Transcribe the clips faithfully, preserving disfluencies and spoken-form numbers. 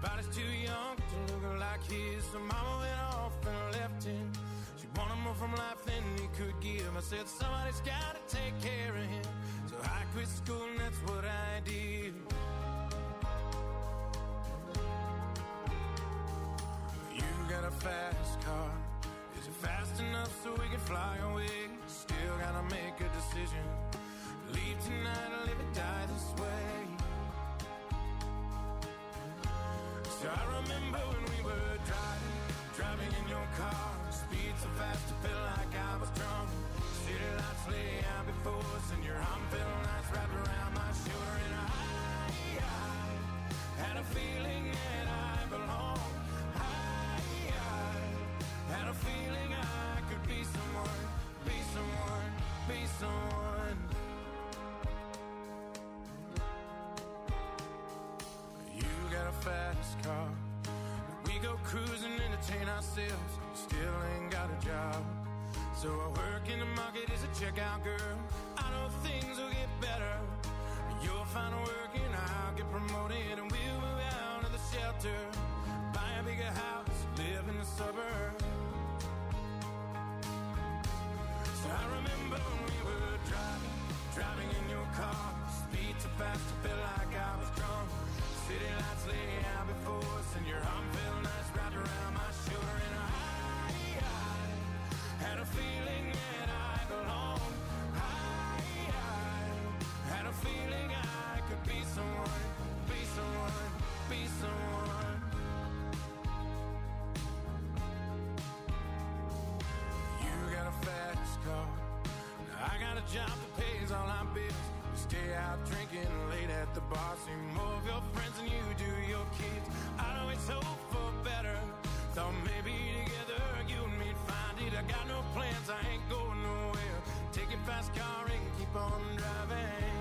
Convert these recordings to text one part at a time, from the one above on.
body's too young to look like his. So mama went off and left him. She wanted more from life than he could give. I said somebody's gotta take care of him. So I quit school and that's what I did. You got a fast car. Is it fast enough so we can fly away? Still gotta make a decision. Leave tonight or live or die this way. So I remember when we were driving, driving in your car. Speed so fast it felt like I was drunk. City lights lay out before us and your arm felt nice wrapped around my shoulder. And I, I had a feeling that I belonged. I, I had a feeling I could be someone, be someone, be someone. You got a fast car. We go cruising, entertain ourselves. Still ain't got a job. So I work in the market as a checkout girl. I know things will get better. You'll find work and I'll get promoted. And we'll move out of the shelter, buy a bigger house, live in the suburbs. So I remember when we were driving, driving in your car. Speed so fast it felt like I was drunk. City lights lay out before us and your arm felt nice wrapped around my shoulder. And I, I had a feeling that I belonged. I, I had a feeling I could be someone, be someone, be someone. You got a fast car. Now I got a job that pays all our bills. Stay out drinking late at the bar. See more of your friends than you do your kids. I always hope for better. Thought maybe together you and me'd find it. I got no plans, I ain't going nowhere. Take your fast car and keep on driving.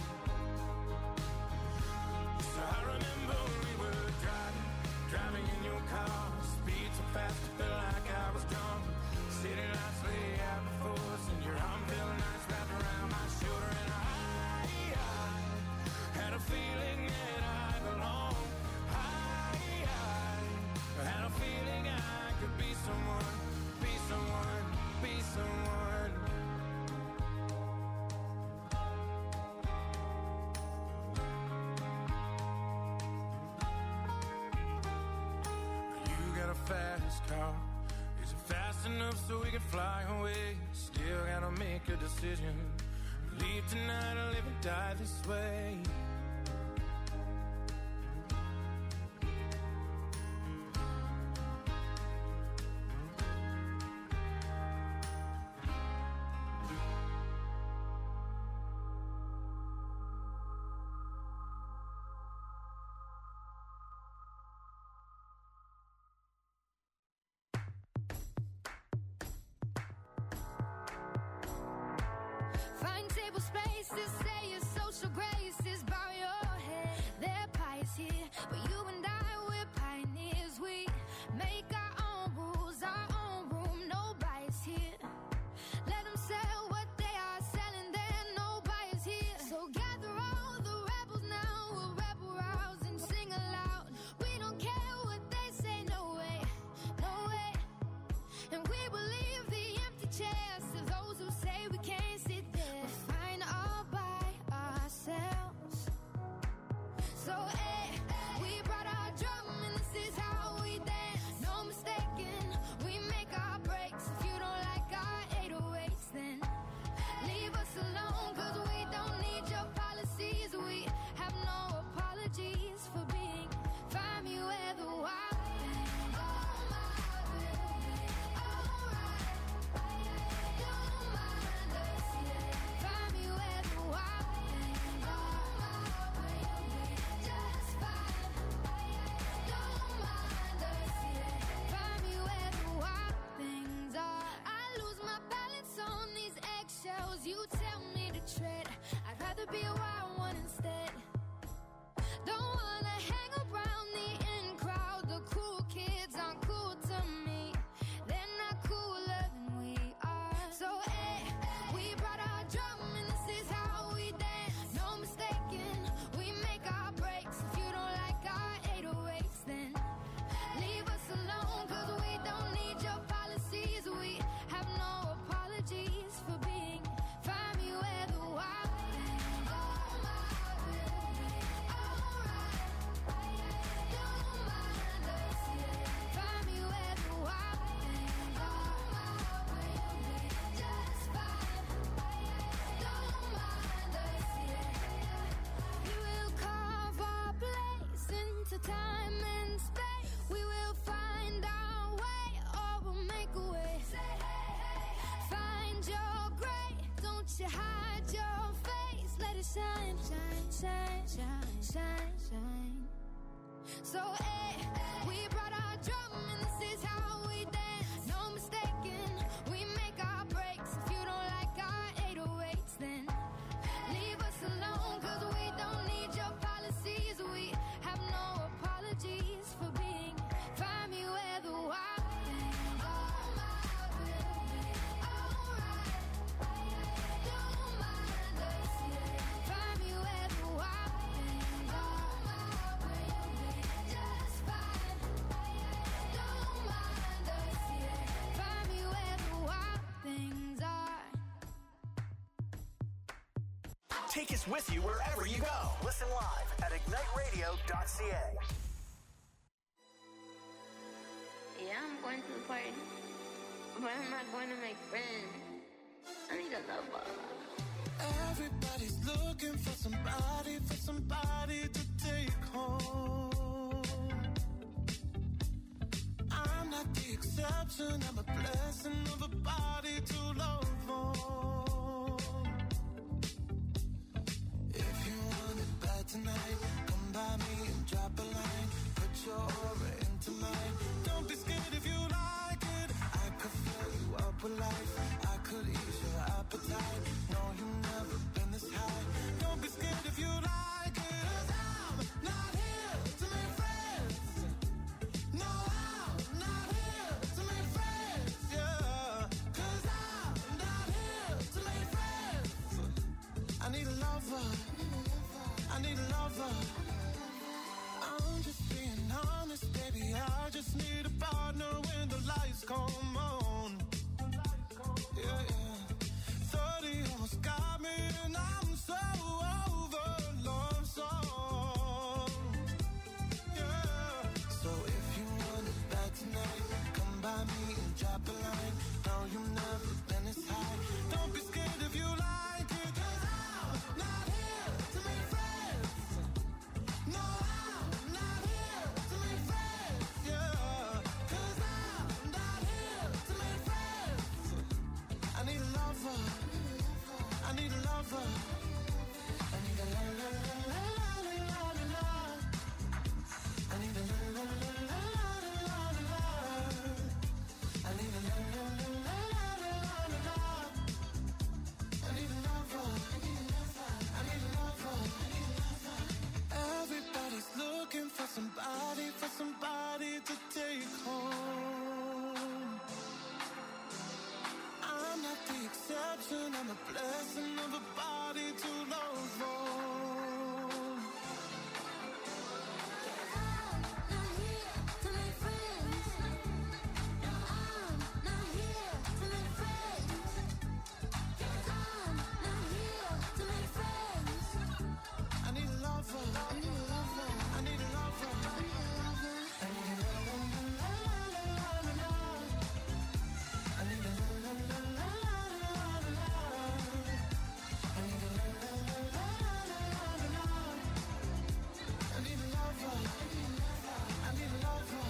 So I remember when we were driving, driving in your car. Speed so fast it felt like I was drunk. City lights lay out before us and your arm felt nice wrapped around my shoulder. And I had a feeling that I belonged. I, I had a feeling I could be someone, be someone, be someone. You got a fast car. Is it fast enough so we can fly away? Still gotta make a decision. Leave tonight or live and die this way. to shine, shine, shine, shine, shine, shine. So, hey, we brought our drum and this is how we dance. No mistaking, we make our breaks. If you don't like our eight oh eights, then leave us alone, cause we don't need your policies. We have no apologies for being. Find me where the wild things are. Alright, don't mind us yet. Find me where the wild things are. Just fine. Don't mind us yet. Find me where the wild things are. Take us with you wherever you go. Listen live at ignite radio dot c a. Yeah, I'm going to the party, but I'm not going to make friends. I need a lover. Everybody's looking for somebody, for somebody to take home. I'm not the exception, I'm a blessing of a body to love on. If you want it bad tonight, come by me and drop a line. Put your aura into mine. Don't be scared if you like it. I could fill you up with life. I could ease your appetite. No, you've never been this high. Don't be scared if you like it. 'Cause I'm not here to make friends. No, I'm not here to make friends. Yeah, 'cause I'm not here to make friends. I need a lover. I need a lover. I'm just being honest, baby. I just need a partner when the lights come on. Yeah, yeah. thirty almost got me, and I'm so over love song. Yeah. So if you want it bad tonight, come by me and drop a line. No, you've never been this high. Don't be scared if you like it, 'cause I'm not here to make friends. No, I'm not here to make friends. Yeah, 'cause I'm not here to make friends. I need a lover. I need a lover. I need a la la la la la la la la. I need a la la la la la la la la. I need a la la la la la la la la. I need a lover. I need a lover. I need a lover. I need a lover. Everybody's looking for somebody, for somebody to take home. I'm not the exception, I'm a blessing of a body to love on. I'm not here to make friends. No, I'm not here to make friends. I'm not here to make friends. I need a lover. I need a lover. I need a lover. I need a lover. I need a la la la la la la la. I need a la la la la la la la. I need a la la la la la la la. I need a lover. I need a lover.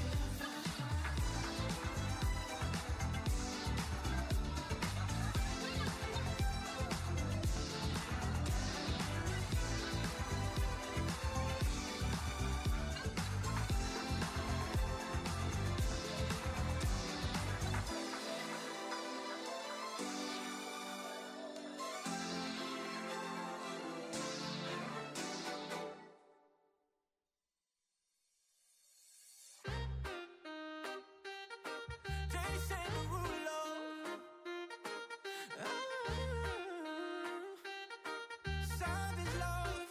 Jason Derulo. Ah, Savage love.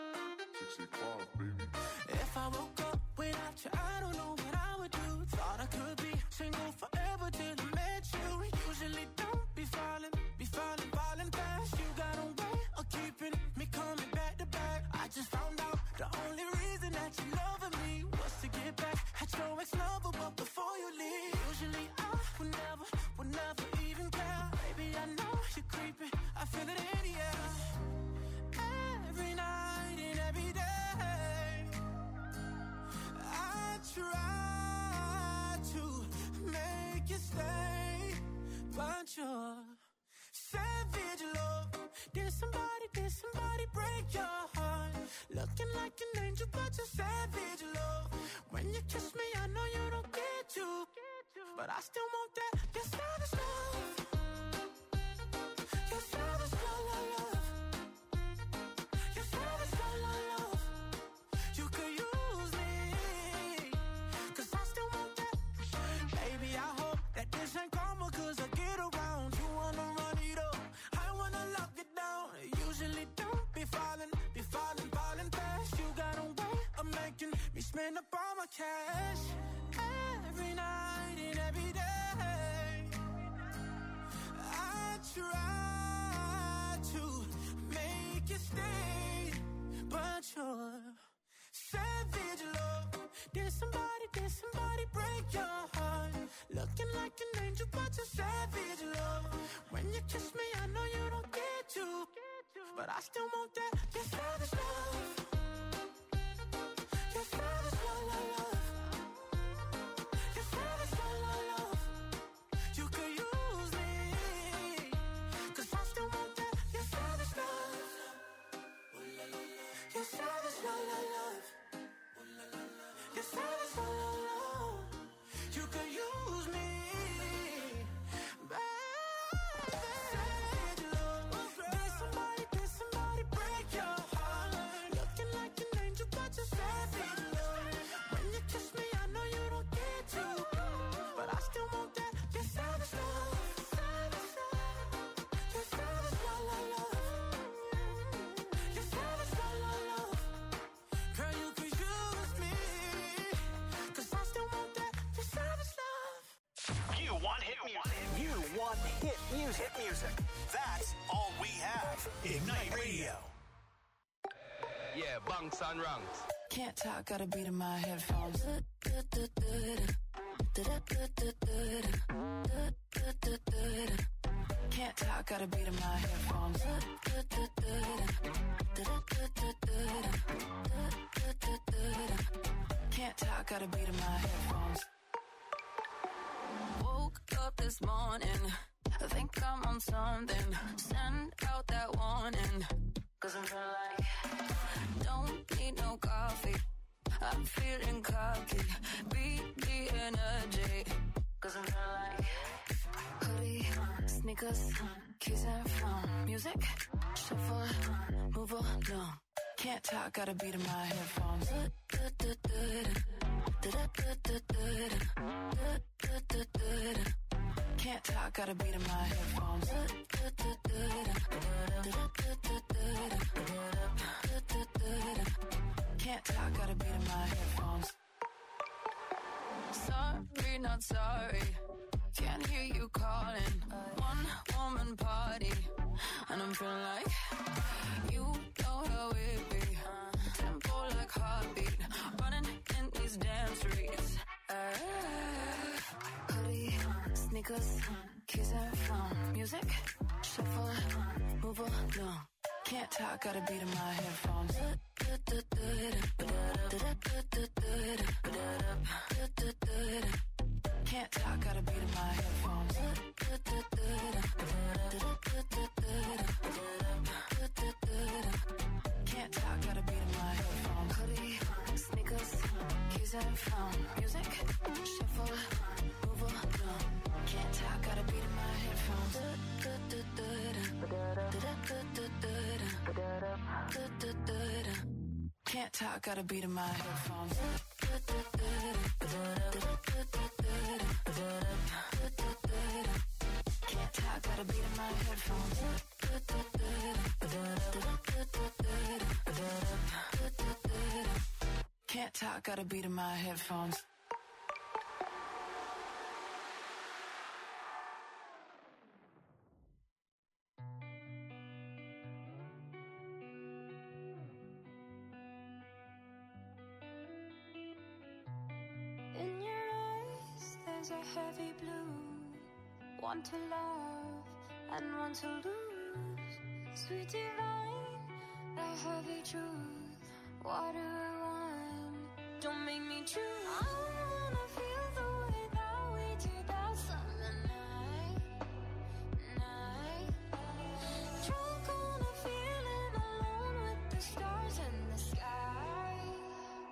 If I woke up without you, I don't know what I would do. Thought I could be single forever till I met you. Usually don't be falling, be falling, falling fast. You got a way of keeping me coming back to back. I just found out the only reason that you loving me was to get back at your ex-lover, but before you leave, usually I would never, would never even care. Baby, I know you're creeping, I feel it in the air. Every night and every day, I try to make you stay, but you're savage love. Did somebody, did somebody about your savage love. When you kiss me, I know you don't get to, but I still want that, your savage love. Your savage love, love, love. Your savage love, love, love. You could use me, cause I still want that. Baby, I hope that this ain't karma, cause I get around. You wanna run it up, I wanna lock it down. Usually don't be falling, be falling, falling fast. You got a way of making me spend up all my cash. Every night and every day I try to make you stay, but you're savage love. Did somebody, did somebody break your heart? Looking like an angel, but you're savage love. When you kiss me, I know you don't get to, but I still want that, your savage love. Your savage love, love, love. Your savage love, love, love. You could use me, cause I still want that, your savage love. Your savage love, love, love. Your savage love, love, love. You could use me, baby. Savage love. Did somebody, did somebody break your heart? Looking like an angel, but you're savage love. When you kiss me, I know you don't get to, but I still want that, your savage love. Your savage love, love, love. Your savage love, love, love. Girl, you could use me, cause I still want that, your savage love. You want hit music. You want hit music. Hit music. That's all we have. Ignite Radio. Yeah, bunks and ranks. Can't talk, got a beat in my headphones. Can't talk, got a beat in my headphones. Can't talk, got a beat in my headphones. Woke up this morning, I think I'm on something. Send out that warning, cause I'm feeling like don't need no coffee. I'm feeling cocky, beat the energy, cause I'm feeling like hoodie, sneakers, keys and phone. Music, shuffle, move along. Can't talk, got a beat in my headphones. Can't talk, got a beat in my headphones. Can't talk, got a beat in my headphones. Sorry, not sorry. Can't hear you calling. One woman party, and I'm feeling like you know how it be. Tempo like heartbeat, running in these damn streets. Uh, hoodie, sneakers, keys and phone. Music, shuffle, move along. Can't talk, got a beat in my headphones. Can't talk, got a beat in my headphones. Can't talk, got a beat in my headphones. Hoodie, sneakers, keys and phone. Music, shuffle, move along. Can't talk, got a beat in my headphones. Can't talk, got a beat in my headphones. Can't talk, got a beat in my headphones. Can't talk, got a beat in my headphones. In your eyes, there's a heavy blue. One to love and one to lose. Sweet divine, the heavy truth. Water or wine, don't make me choose. I wanna feel the way that we did that summer night, night. Drunk on a feeling, alone with the stars in the sky.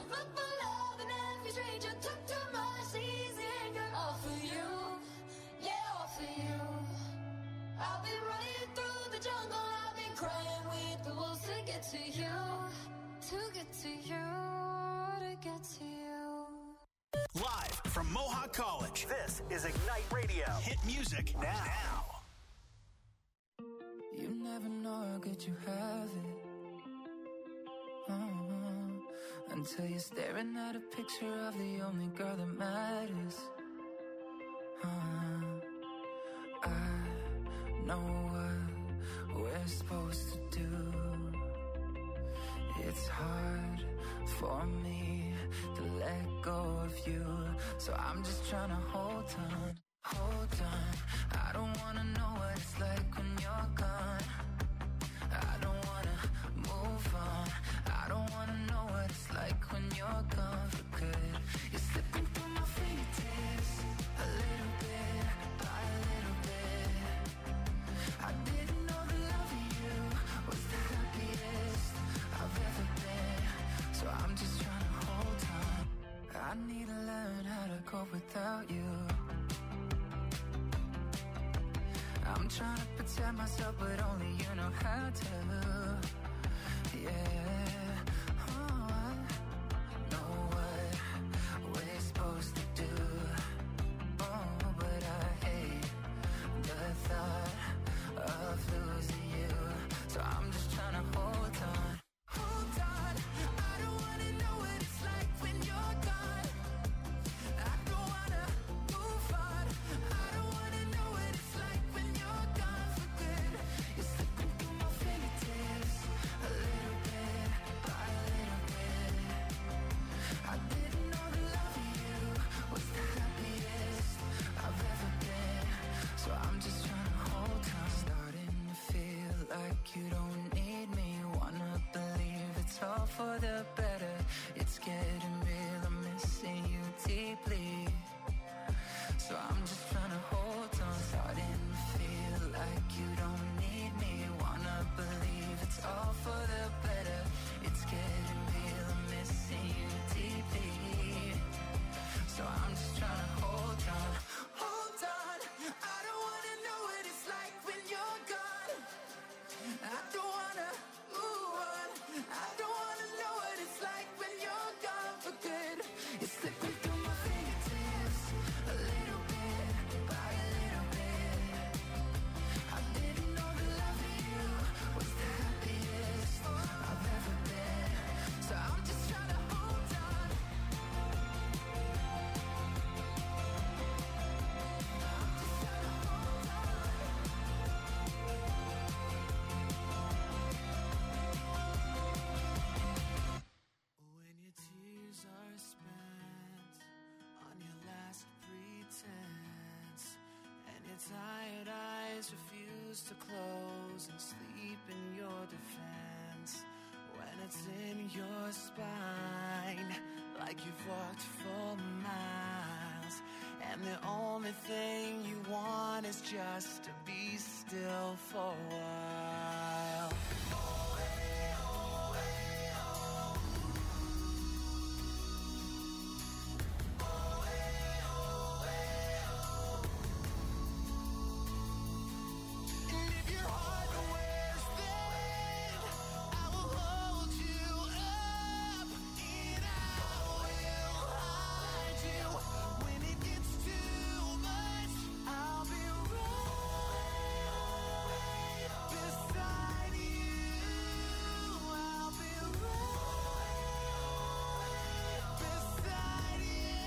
look for love and every stranger took too much easy anger. All for you, yeah, all for you. I've been running through the jungle, I've been crying with the wolves to get to you, to get to you, to get to you. Live from Mohawk College, this is Ignite Radio. Hit music now. now. You never know how good you have it. Uh-huh. Until you're staring at a picture of the only girl that matters. Uh-huh. I know what we're supposed to do. It's hard for me to let go of you, so I'm just trying to hold on, hold on. I don't wanna know what it's like when you're gone. I don't wanna move on. I don't wanna know what it's like when you're gone for good. You're slipping through my fingertips, a little bit by a little bit. I didn't know the love of you was the happiest I've ever been, so I'm just trying to hold on. I need to learn how to cope without you. I'm trying to protect myself, but only you know how to. Yeah, oh, I know what we're supposed to do. Oh, but I hate the thought of losing you, so I'm just trying to hold on. Hold on, I don't wanna know what it's like when you're gone. I don't wanna move on. I don't wanna know what it's like when you're gone for good. You're slipping through my fingertips, a little bit by a little bit. I didn't know the love of you was the happiest I've ever been, so I'm just trying to hold on. Starting to feel like you don't need me. Wanna believe it's all for the better. It's getting real, I'm missing you deeply, so I'm just trying to hold on. Starting to feel like you don't need me. Wanna believe it's all for the better. It's getting real, I'm missing you deeply, so I'm just trying to hold on. Hold on, I don't wanna know what it's like when you're gone. I don't wanna move on. I don't wanna know what it's like when you're gone for good. You're slipping through my fingertips, a little bit by a little bit. I didn't know the love of you was the happiest I've ever been, so I'm just trying to hold on. I'm just trying to hold on. When your tears are spent on your last pretense, and your tired eyes refuse to close and sleep in your defense, when it's in your spine like you've walked for miles, and the only thing you want is just to be still for a while. And if your heart wears thin, I will hold you up, and I will hide you. When it gets too much, I'll be right beside you. I'll be right beside you.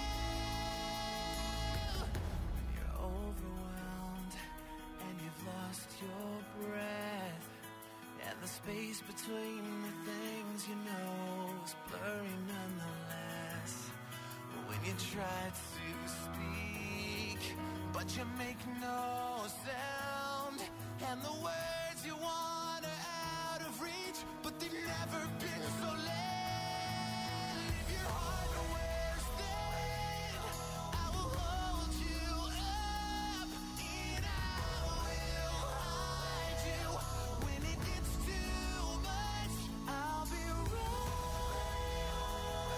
When you're overwhelmed and you've lost your breath, and the space between the things you know is blurry nonetheless. When you try to speak, but you make no sound, and the words you want are out of reach, but they've never been so late. If your heart wears thin, I will hold you up, and I will hide you. When it gets too much, I'll be right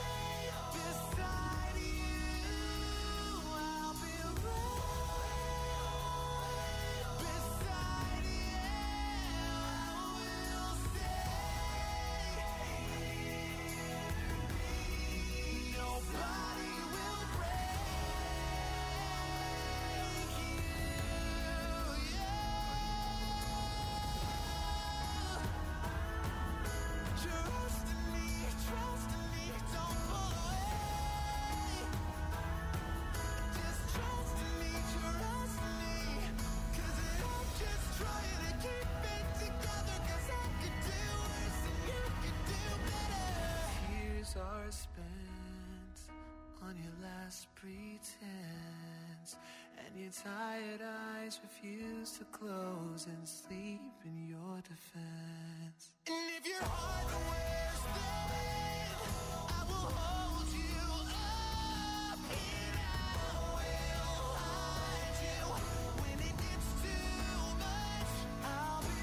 pretense, and your tired eyes refuse to close and sleep in your defense. And if your heart wears thin, I will hold you up, and I will hide you. When it gets too much, I'll be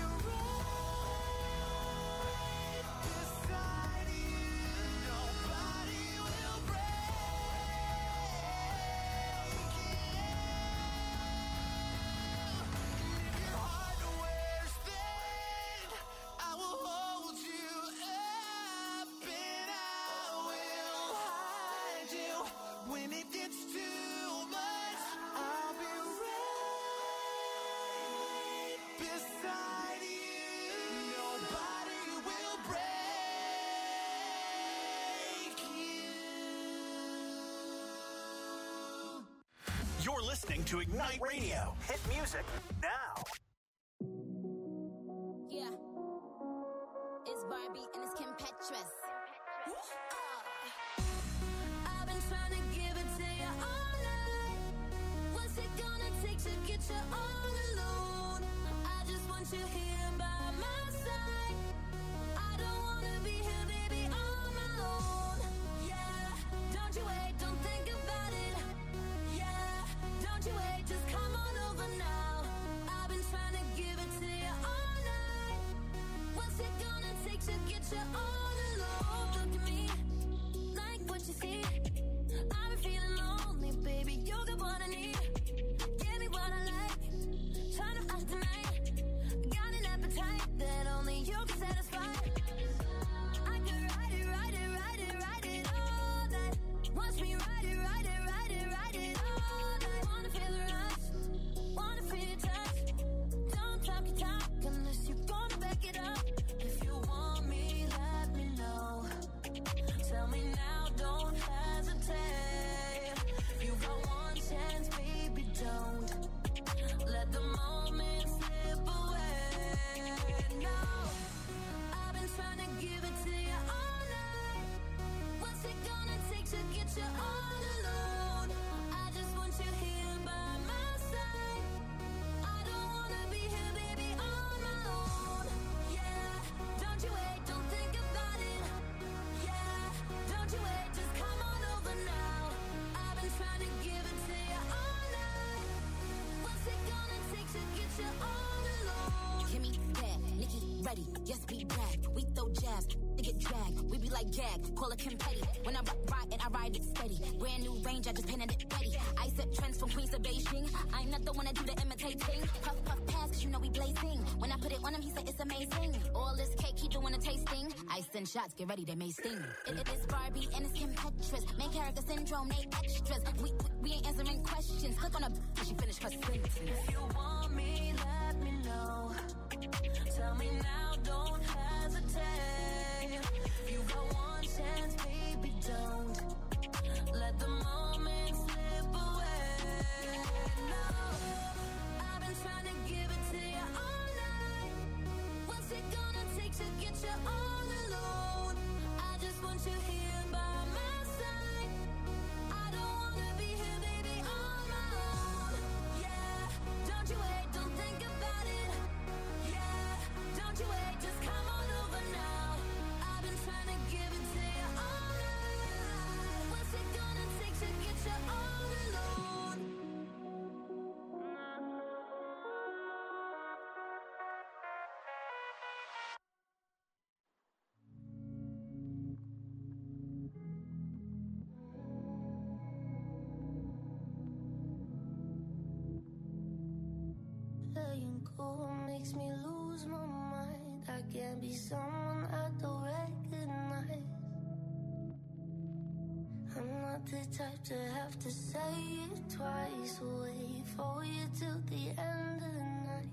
right beside you. Nobody will break you. If your heart wears thin, I will hold you up, and I will hide you. When it gets too much, I'll be right beside you. Nobody will break you. You're listening to Ignite Radio. Hit music now. Yeah. It's Barbie and it's Kim Petras. I've been trying to give it to you all night. What's it gonna take to get you all alone? I just want you here by my side. I don't wanna be here, baby, on my own. Yeah, don't you wait, don't think about it. Yeah, don't you wait, just come on over now. I've been trying to give it to you all night. What's it gonna take to get you all alone? Look at me, like what you see. I've been feeling lonely, baby, you got what I need. Give me what I like, try to act tonight. Got an appetite that only you can satisfy. I can ride it, ride it, ride it, ride it all night. Watch me ride it, ride it, ride it, ride it all night. Wanna feel the rush, wanna feel your touch. Don't talk your talk unless you're gonna back it up. If you want me, let me know. Tell me now, don't hesitate. You got one chance, baby, don't let the moment slip away. No, I've been trying to give it to you all night. What's it gonna take to get you all alone? I just want you here by my side. I don't wanna be here, baby, on my own. Yeah, don't you wait, don't think about it. Yeah, don't you wait, just come on over now. I've been trying to give it to you all night. What's it gonna take to get you all alone? Kimmy bad, Nikki ready, yes we bad. We throw jabs, they get dragged. We be like gag, call it Kim Petty. When I rock, ride it, I ride it steady. Brand new range, I just painted it Betty. I set trends from Queens to Beijing. I'm not the one that do the imitating. Puff, puff, pass, cause you know we blazing. When I put it on him, he said it's amazing. All this cake, he doing a tasting. I send shots, get ready, they may sting. It, it is Barbie and it's Kim Petras. Main character syndrome, they extras. We, we, we ain't answering questions. Click on a b- she finished her sentence. If you want me, let me know. Tell me now, don't hesitate. You got one chance, baby, don't let the moment slip away. No, I've been trying to give it to you all night. What's it gonna take to get you all alone? I just want you here by my side. I don't wanna be here, baby, on my own. Yeah, don't you wait, don't think about it. Yeah, don't you wait, just come on over now. I've been trying to give it to you all night. What's it gonna take to get you all alone? Letting go makes me lose my mind. I can't be someone I don't recognize. I'm not the type to have to say it twice. Wait for you till the end of the night.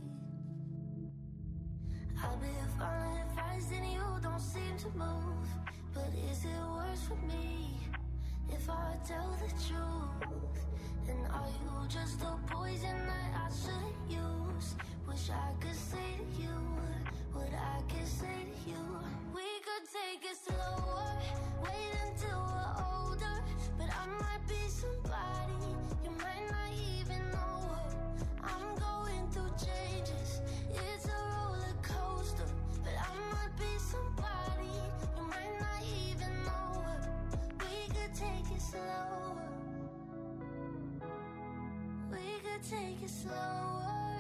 I've been following advice and you don't seem to move. But is it worse for me if I tell the truth? And are you just a poison that I shouldn't use? Wish I could say to you what I could say to you. We could take it slower, wait until we're older. But I might be somebody it slower.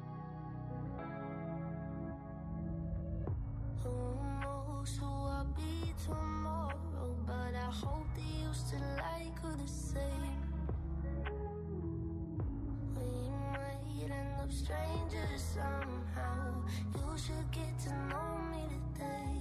Who knows who I'll be tomorrow, but I hope that you still like her the same. We might end up strangers somehow. You should get to know me today.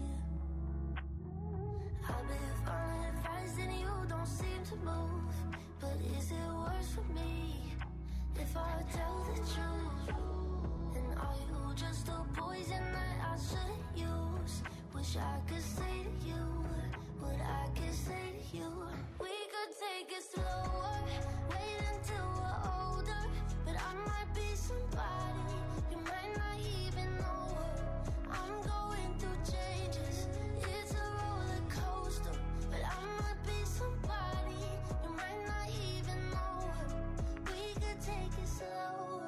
I've been following advice and you don't seem to move. But is it worse for me if I tell the truth? And are you just a poison that I shouldn't use? Wish I could say to you what I could say to you. We could take it slower, wait until we're older. But I might be somebody you might not even know her. I'm going through changes, it's a roller coaster. But I might be somebody you might not even know her. We could take it slower.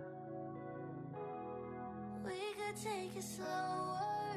We could take it slower.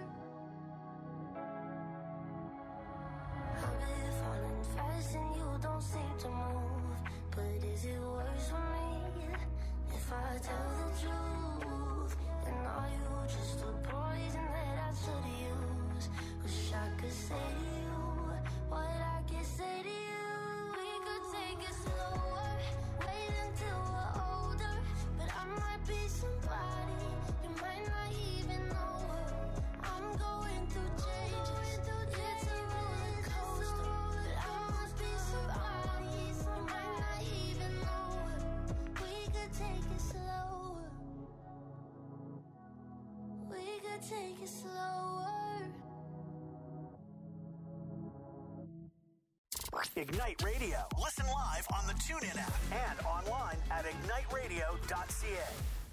I've been falling fast and you don't seem to move. But is it worse for me if I tell the truth? And are you just a poison that I should use? Wish I could say to you what I can say to you. We could take it slower, wait until we're older. But I might be somebody you might not even know her. I'm going through changes, it's a roller coaster. But I must be somebody you might not even know her. We could take it slower. We could take it slower. Ignite Radio. Listen live on the TuneIn app and online at ignite radio dot c a.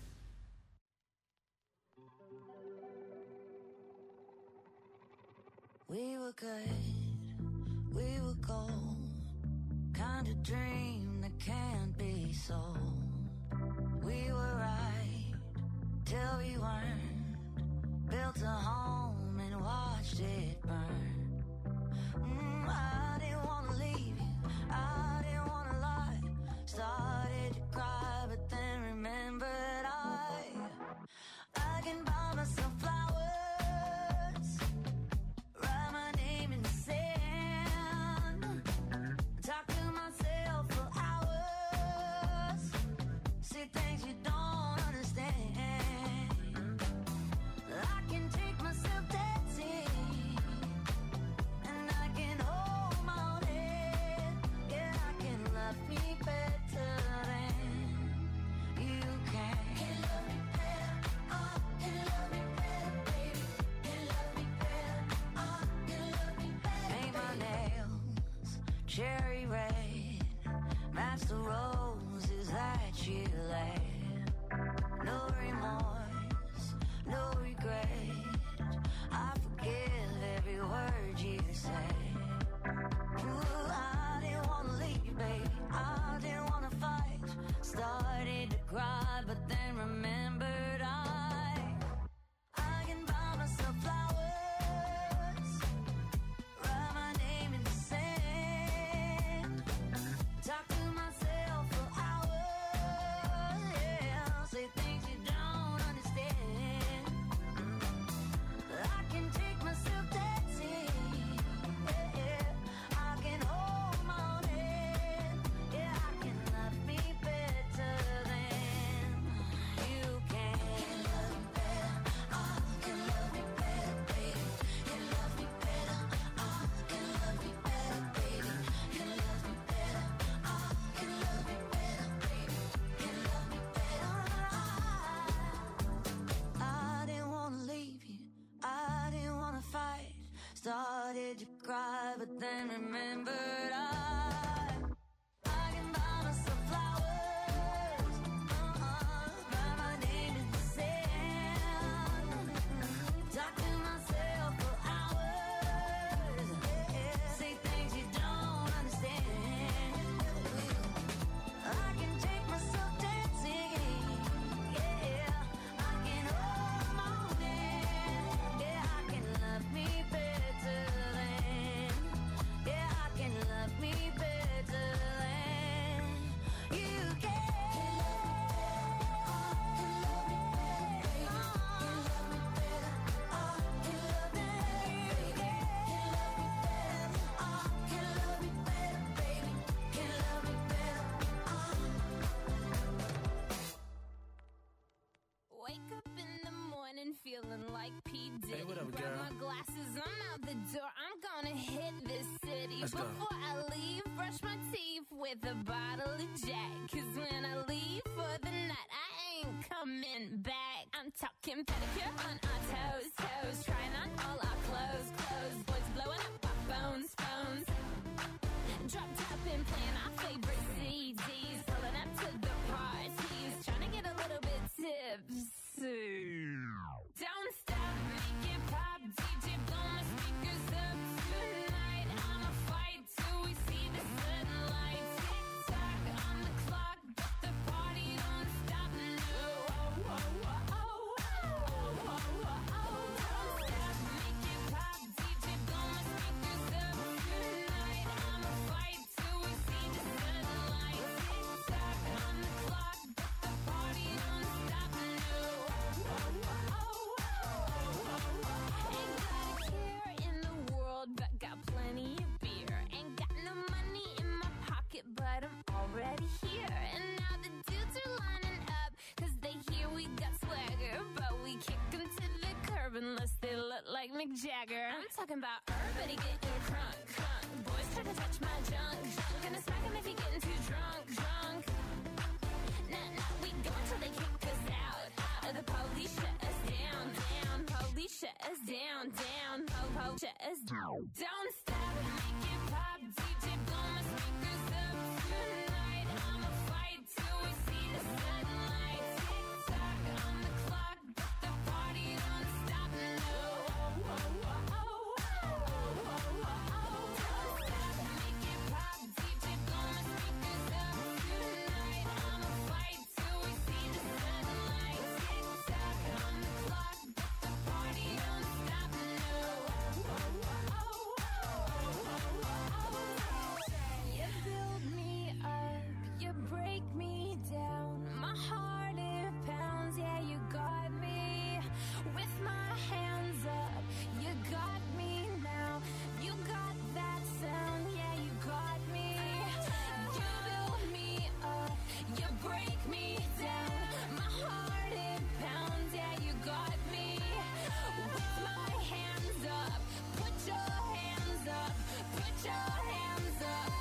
We were good, we were gold. Kind of dream that can't be sold. We were right till we weren't. Built a home and watched it burn. Mm, I didn't wanna leave you, I didn't wanna lie. Started to cry, but then remembered I I can buy myself flowers, write my name in the sand, talk to myself for hours, see things you don't understand. I can take myself dancing, and I can hold my own head. Yeah, I can love me better than you can. Can love me better, oh, can love me better, baby. Can love me better, oh, can love me better. Paint my nails cherry red, match the roses that you laid. No remorse, no regret. I forgive every word you say. Ooh, I didn't wanna leave, babe. I didn't wanna fight. Started to cry, but then remembered I I can buy myself flowers, write my name in the sand, talk to myself for hours, yeah, say things you don't understand. I can take myself dancing, yeah, yeah. I can hold my own head, yeah, I can love me better than you can. Can love me better, oh, can love me better, baby. Can love me better, oh, can love me better, baby. Can love me better, oh, can love me better, baby. Can love me better, oh. I didn't wanna leave you, I didn't wanna fight. Started to cry, but then remembered I I can buy myself flowers, uh-uh, write my name in the sand, talk to myself for hours, yeah, say things you don't understand. I can take myself dancing, yeah, I can hold my own hand, yeah, I can love me better than, yeah, I can Let's go. Before I leave, brush my teeth with a bottle of Jack. Cause when I leave for the night, I ain't coming back. I'm talking pedicure on our toes, toes. Trying on all our clothes, clothes. Boys blowing up our phones, phones. Drop top and playing our favorite C Ds. Pulling up to the parties. Trying to get a little bit tipsy. Don't stop, make it pop. D J blow my speakers up tonight. I'ma fight till we see the sunlight. Tick tock on the clock, but the party don't stop. No, oh, oh, oh, oh, oh, oh, oh, oh. Don't stop, make it pop. D J blow my speakers up tonight. I'ma fight till we see the sunlight. Tick tock on the clock, but the party don't stop. No, oh, oh, oh, oh, oh. Ain't got a care in the world, but got plenty of beer. Ain't got no money in my pocket, but I'm already here. And now the dudes are lining up, cause they hear we got swagger. But we kick them to the curb unless they look like Mick Jagger. I'm talking about everybody getting crunk, crunk. Boys try to touch my junk, junk. Gonna smack him if he getting too drunk, drunk. Nah, nah, we go until they kick us out, out. Or the police shut us down, down. Police shut us down, down. Po, po, shut us down. Don't stop, make it pop. D J blow my speakers up tonight. I'ma fight till we see the sunlight. Tick tock on the clock, but the party don't stop. No, oh, oh, oh, oh, oh, oh, oh, oh. Don't stop, make it pop. D J blow my speakers up tonight. I'ma fight till we see the sunlight. Tick tock on the clock, but the party don't stop. No, oh, oh, oh, oh, oh, oh, oh. You build me up, you break me down. My heart it pounds, yeah, you got me. With my hands up, you got me now. You got that sound, yeah, you got me. You build me up, you break me down. My heart it pounds, yeah, you got me. With my hands up, put your hands up, put your hands up.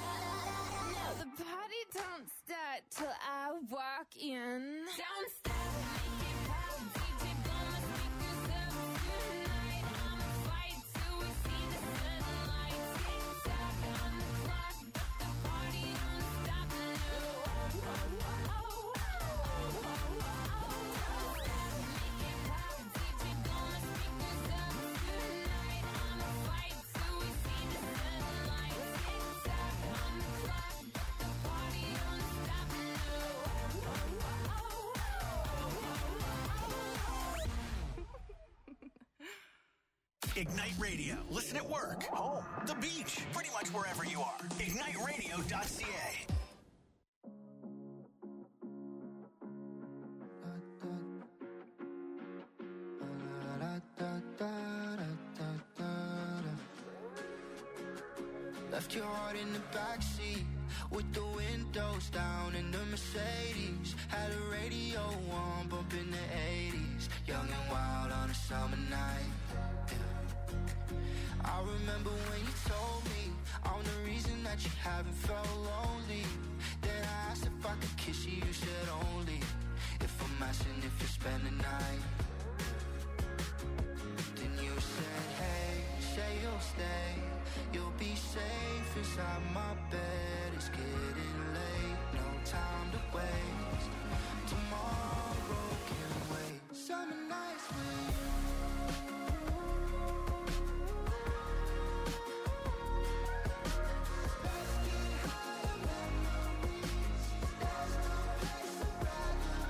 Now the party don't start till I walk in. Don't stop, make it pop. D J blow my speakers up tonight. I'ma fight till we see the sunlight. Tick tock on the clock, but the party don't stop. No, oh, oh, oh, oh, oh, oh, oh. Don't stop, make it pop. D J blow my speakers up tonight. I'ma fight till we see the sunlight. Tick tock on the clock, but the party don't stop. No, oh, oh, oh, oh, oh, oh, oh. Ignite Radio. Listen at work, home, the beach, pretty much wherever you are. ignite radio dot c a. Left your heart in the backseat with the windows down in the Mercedes. Had a radio on, bumping the eighties. Young and wild on a summer night. Yeah. I remember when you told me I'm the reason that you haven't felt lonely. Then I asked if I could kiss you, you said only if I'm asking if you spend the night. Then you said, hey, say you'll stay. You'll be safe inside my bed. It's getting late, no time to waste. Tomorrow can wait. Summer nights with you. Let's get higher memories. There's no place I'd rather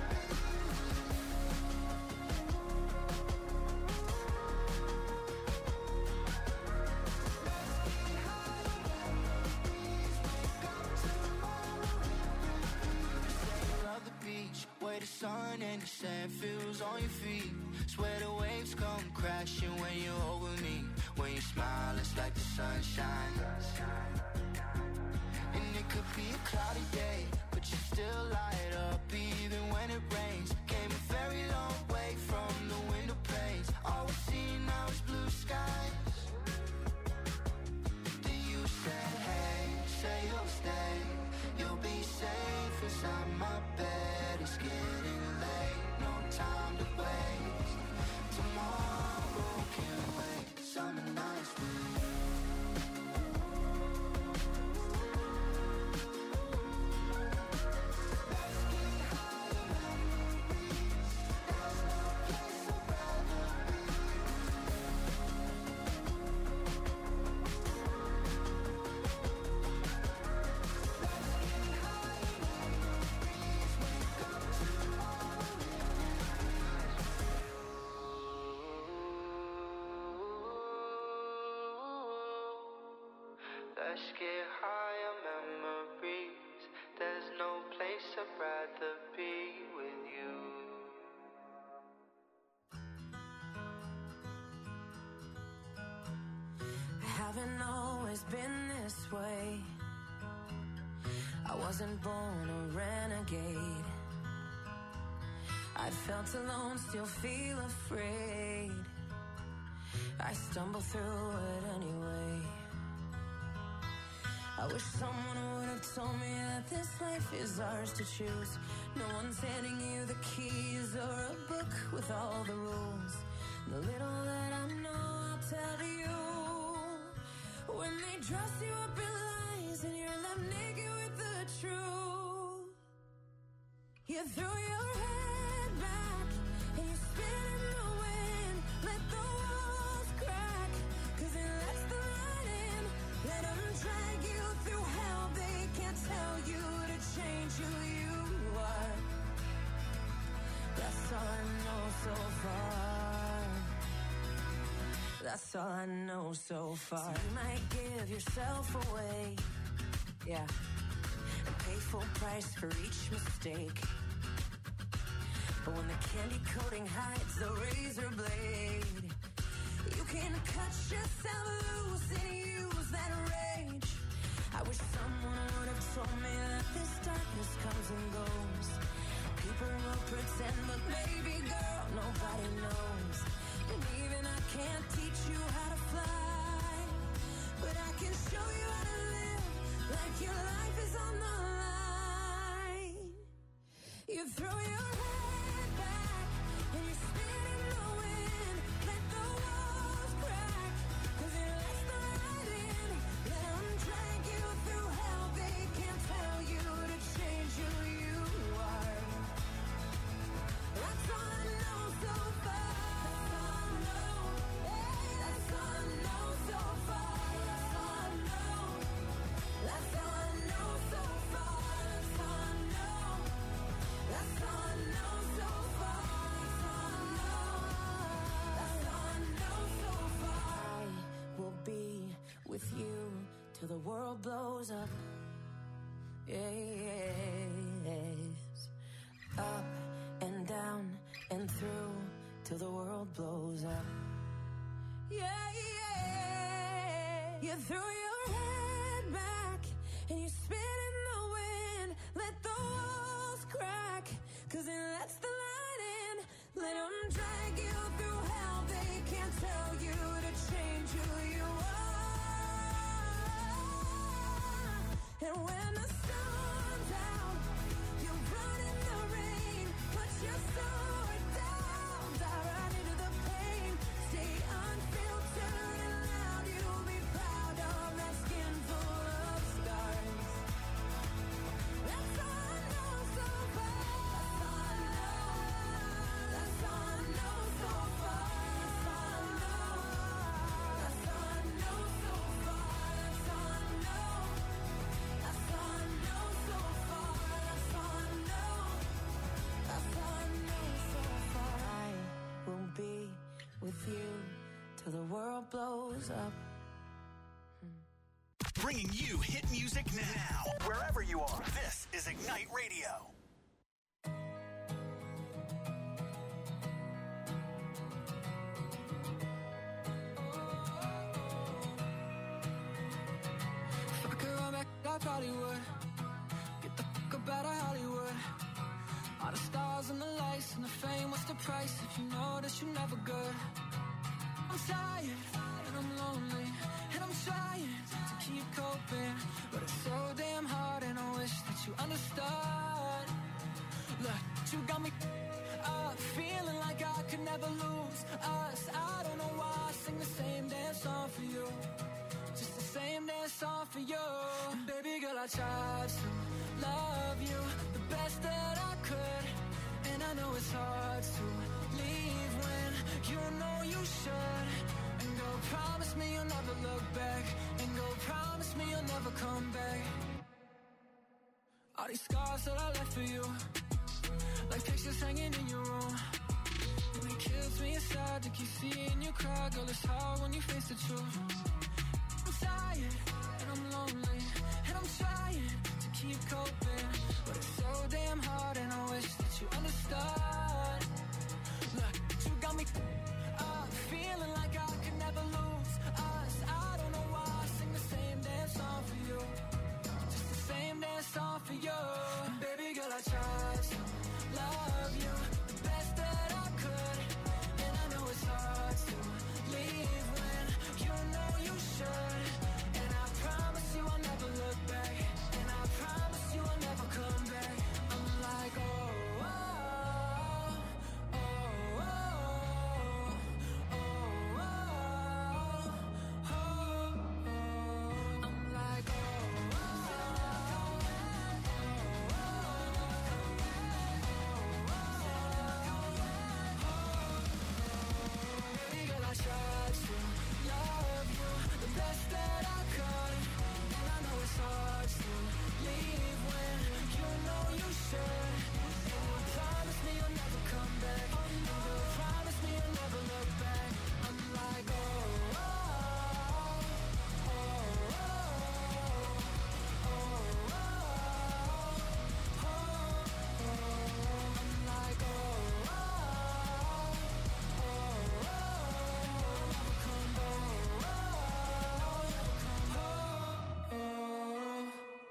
where the sun and the sand feels on your feet. Swear the waves come crashing when you're over me. When you smile, it's like the sunshine. And it could be a cloudy day, but you still light up even when it rains. Came a very long way from the window panes. All we see now is blue skies. Then you say Let's get higher memories. There's no place I'd rather be with you. I haven't always been this way. I wasn't born a renegade. I felt alone, still feel afraid. I stumble through it anyway. I wish someone would have told me that this life is ours to choose. No one's handing you the keys or a book with all the rules. The little that I know, I'll tell you. When they dress you up in lies and you're left naked with the truth, you throw your head back and you spin in the wind. Let the walls crack, cause it lets the light in. Let them drag you through hell. They can't tell you to change who you are. That's all I know so far. That's all I know so far. So you might give yourself away, yeah, and pay full price for each mistake. But when the candy coating hides the razor blade, you can cut yourself loose and use that rage. I wish someone would have told me that this darkness comes and goes. People will pretend, but baby girl, nobody knows. And even I can't teach you how to fly, but I can show you how to live like your life is on the line. You throw your head back and you spin in the wind. Let the walls crack, cause it lets the light in. Let them drag you through hell. They can't tell you to change who you are. That's all I know so far. That's all I know so far. That's all I know. That's all I know so far. That's all I know. That's all I know so far. That's all I know so far. I will be with you till the world blows up. Yes. Up and down and through till the world blows up. Yeah, yeah. You throw your head back and you spin in the wind. Let the walls crack, cause it lets the light in. Let them drag you through hell. They can't tell you to change who you are. And when the sun's out, you run in the rain. Put your sword down, dive right into the pain. Stay unfiltered and loud. You'll be proud of that skin full of scars. That's all I know so far. That's all I know. That's all I know so far. That's all I know. That's all I know so far. That's all I know. That's all I know so far. That's all I know. That's all I know so far. I will be with you till the world blows up. Bringing you hit music now, wherever you are. This is Ignite Radio. If I could run back, I probably would. Get the fuck up out of Hollywood. All the stars and the lights and the fame, what's the price if you know that you're never good? I'm tired and I'm lonely and I'm trying to keep coping, but it's so damn hard and I wish that you understood. Look, you got me up, feeling like I could never lose us. I don't know why I sing the same damn song for you, just the same damn song for you. And baby girl, I tried to love you the best that I could, and I know it's hard to leave when you know you should. And go promise me you'll never look back, and go promise me you'll never come back. All these scars that I left for you, like pictures hanging in your room, and it kills me inside to keep seeing you cry. Girl, it's hard when you face the truth. I'm tired and I'm lonely and I'm trying to keep coping, but it's so damn hard and I wish that you understood. Look, you got me uh, feeling like I could never lose us. I don't know why I sing the same damn song for you, just the same damn song for you. And baby girl, I tried to love you the best that I could, and I know it's hard to leave when you know you should. And I promise you I'll never look back, and I promise you I'll never come back. I'm like, oh, oh, oh, oh, oh, oh, oh, oh. I'm like, oh, oh, baby girl, I tried to love you the best that I could, and I know it's hard to leave when you know you should. And you promise me you'll never come back, and you promise me you'll never look back. I'm like, oh, oh, oh, oh, oh, oh, oh, oh. I'm like, oh, oh, oh, oh, never come back, oh, never come back, oh.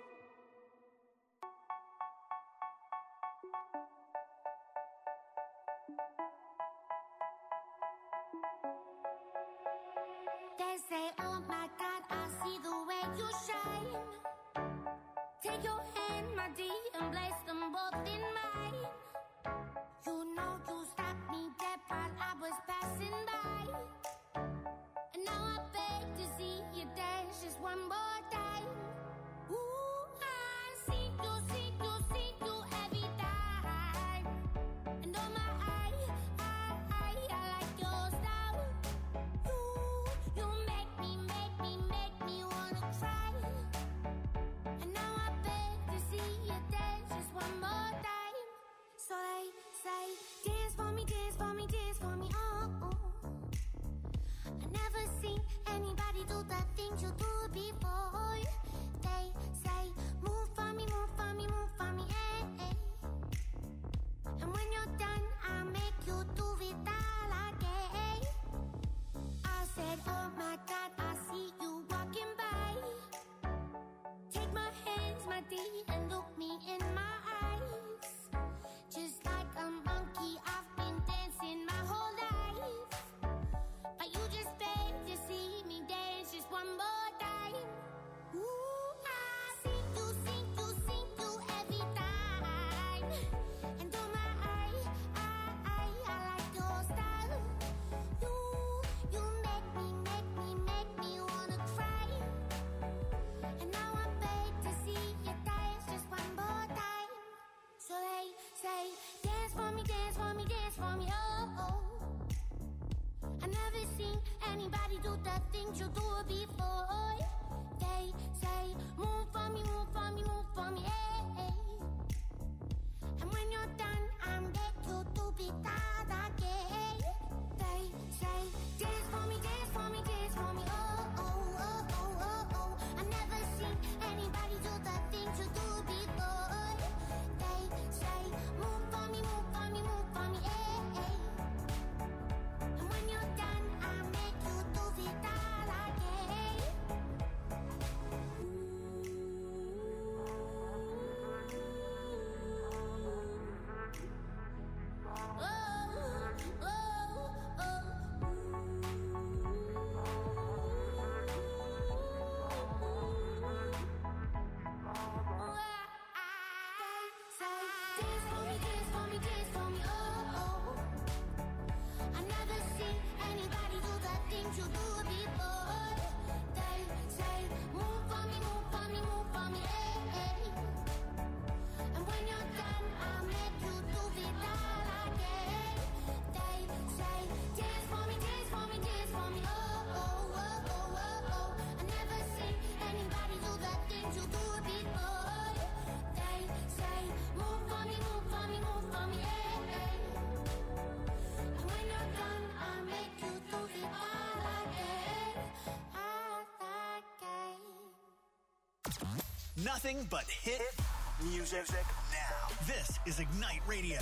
They say, oh my God, I see the way you shine. Take your hand, my dear, and place them both in mine. You know you stopped me dead while I was passing by. And now I beg to see you dance just one more time. Ooh, I see you, see you, see you every time. And oh my, I, I, I, I like your style. You, you make me, make me, make me wanna cry. And now I beg to see you dance just one more time. So they say, dance for me, dance for me, dance for me, oh, oh. I never seen anybody do the things you do before. They say, move for me, move for me, move for me, eh, eh. And when you're done, I'll make you do it all again. I said, oh my God, I see you walking by. Take my hands, my dear, and look me in my eyes. Just like a monkey, I've been dancing my whole life. But you just beg to see me dance just one more time. Ooh, I Nothing but hit music now. This is Ignite Radio.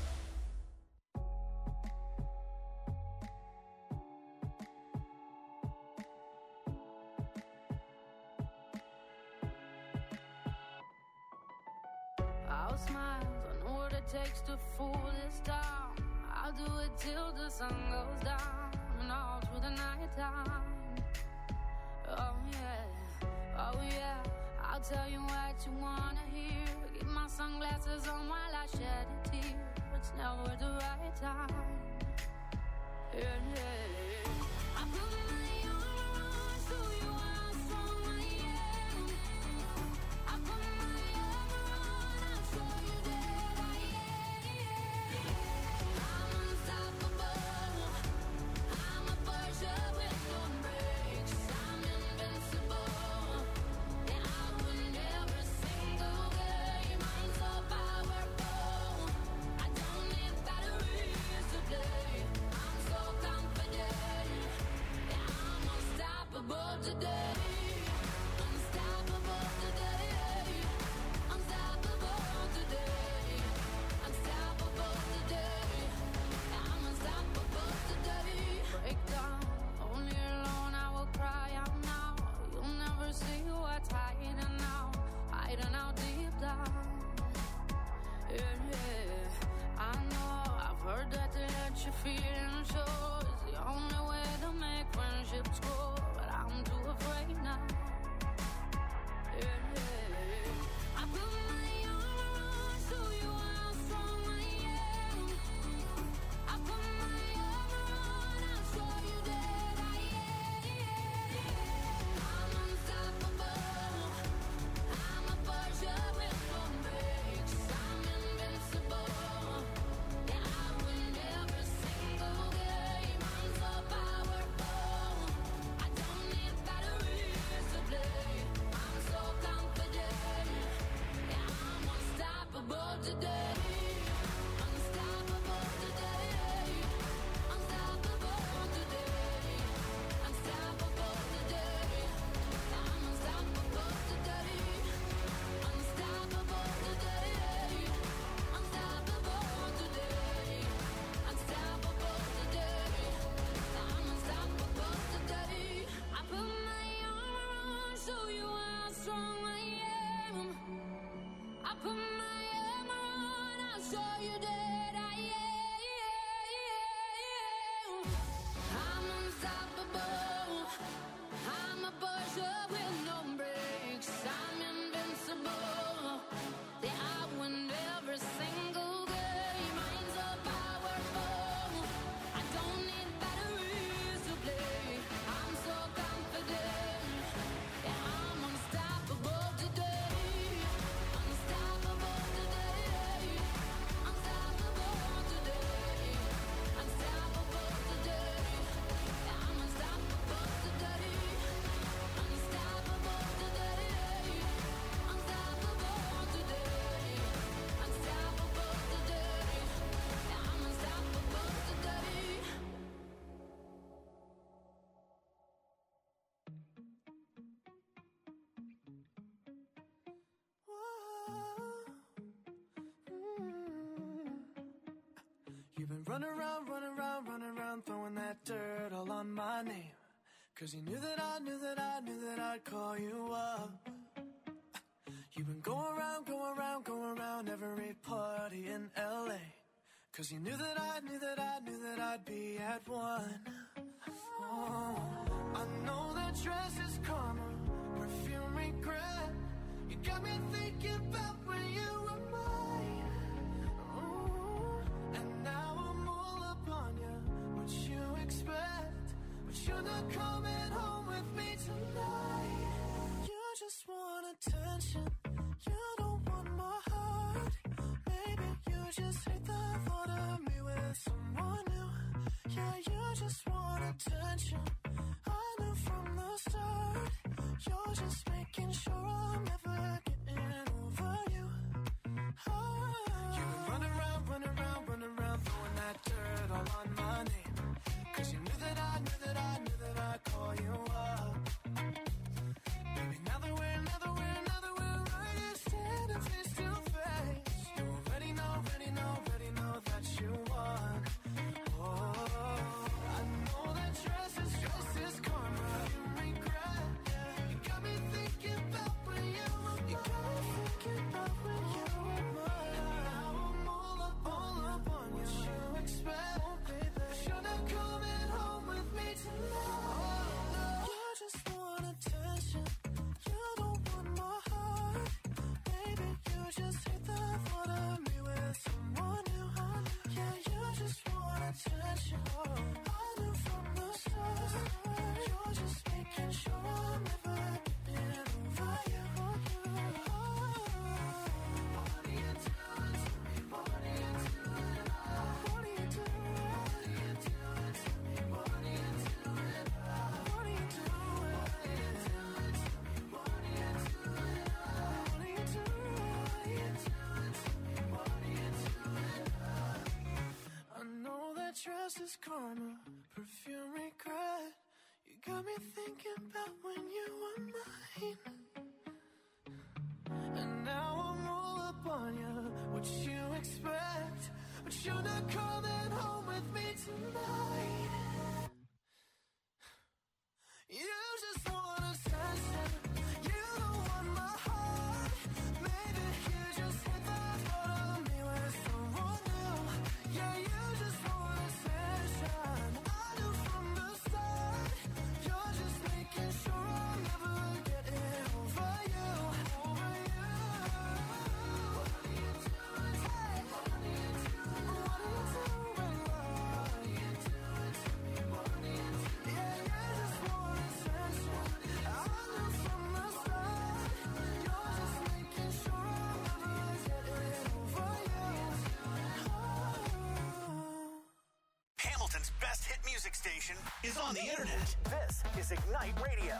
I'll smile, I know what it takes to fool this town. I'll do it till the sun goes down and all through the night time. Oh yeah, oh yeah, I'll tell you what you wanna hear. Keep my sunglasses on while I shed a tear. It's never the right time. Yeah, yeah. I put my armor on, show you how strong I am. I put my armor on, I'll show you that I am. I'm unstoppable. I'm a Persia with no brakes. I'm invincible. And I win every single game. I'm so powerful. I don't need batteries to play. I'm so confident. Yeah, I'm unstoppable today. Unstoppable today. Unstoppable today. Unstoppable today. Yeah, I'm unstoppable today. Break down, only alone I will cry out now. You'll never see what's hiding out, hiding out deep down. Yeah, yeah. I know, I've heard that to let you feel and show is the only way to make friendships grow, but I'm too afraid now. Yeah, yeah. I put my armor on, show you how strong I am. I put my armor on, I'll show you that I am. I'm unstoppable. I'm a Persia with no brakes. I'm invincible. Yeah, I win every single game. I'm so powerful. I don't need batteries to play. I'm so confident. Yeah, I'm unstoppable today. Unstoppable today. Unstoppable today. Unstoppable today. I'm unstoppable today. Unstoppable today. Unstoppable today. Unstoppable today. I'm unstoppable today. I put my armor on, show you how strong I am. I put my armor on, I'll show you that I am. I'm unstoppable. I'm a Persia with no brakes. I'm invincible. Yeah, I win every single game. I'm so powerful. I don't need batteries to play. I'm so confident. Yeah, I'm unstoppable today. Unstoppable today. Unstoppable today. Unstoppable today. Yeah, I'm unstoppable today. Unstoppable today. Unstoppable today. Unstoppable today. Yeah, I'm unstoppable today. You've been running around, running around, running around, throwing that dirt all on my name. Cause you knew that I knew that I knew that I'd call you up. You've been going around, going around, going around every party in L A. Cause you knew that I knew that I knew that I'd be at one. Oh, I know that dress is karma, perfume regret. You got me thinking about when you were mine. Oh, and now I'm all up on you. What you expect? But you're not coming home with me tonight. You just want attention. You don't want my heart. Maybe you just hate the thought of me with someone new. Yeah, you just want attention. I knew from the start. You're just making sure I'm never getting over you. Oh. You've been running around, running around, running around, throwing that dirt all on my name. Cause you knew that I knew that I knew that I'd call you up. Baby, now that we're, now that we're, past is karma, perfume regret. You got me thinking about when you were mine. And now I'm all up on you, what you expect. But you're not coming home with me tonight. You just want attention, you don't want my heart. Maybe you just hit the thought of me with someone new. Yeah, you just want attention, I knew from the start. You're just making sure I'm never getting over you, over you. What are you doing? Hey, what are you doing? What are you doing? What are you doing to me? What are you doing? Yeah, you just want attention, I knew from the start. You're just making sure I'm never getting over you. Hamilton's best hit music station is on the internet. This is Ignite Radio.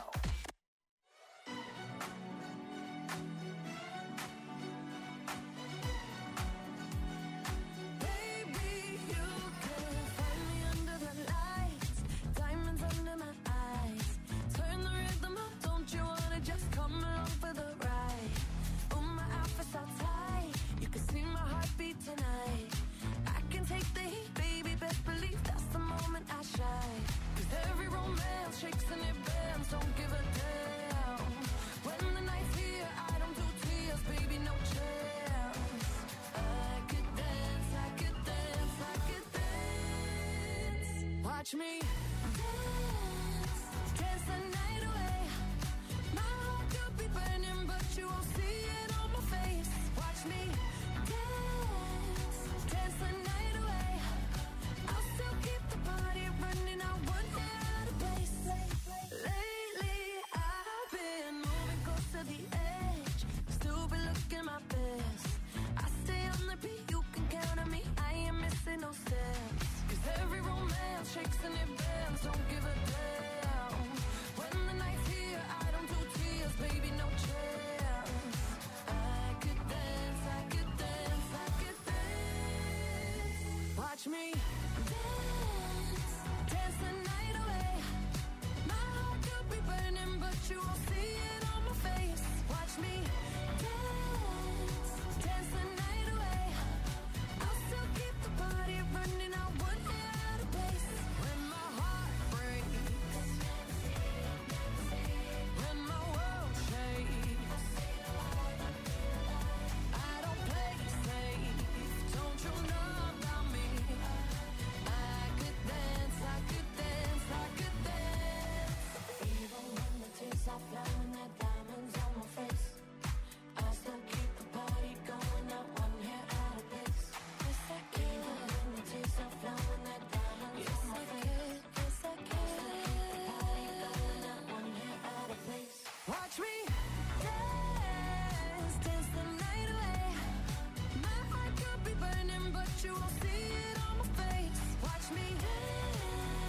Baby, you can find me under the lights, diamonds under my eyes. Turn the rhythm up, don't you wanna just come along for the ride? Oh, my outfit's all tight, you can see my heartbeat tonight. I can take the heat, baby, best believe that's the moment I shine. 'Cause every romance shakes and it bends, don't give a damn. When the night's here, I don't do tears, baby, no chance. I could dance, I could dance, I could dance. Watch me dance, dance the night away. My heart could be burning, but you won't see it on my face. Watch me dance, dance the night away. I'll still keep the party running, I won't get out of place. Lately, I've been moving close to the edge, still be looking my best. I stay on the beat, you can count on me, I ain't missing no steps. 'Cause every romance shakes and it bends, don't give a damn. When the night's here, I don't do tears, baby, no chance. I could dance, I could dance, I could dance. Watch me dance, dance the night away. My heart could be burning, but you won't see it on my face. Watch me dance,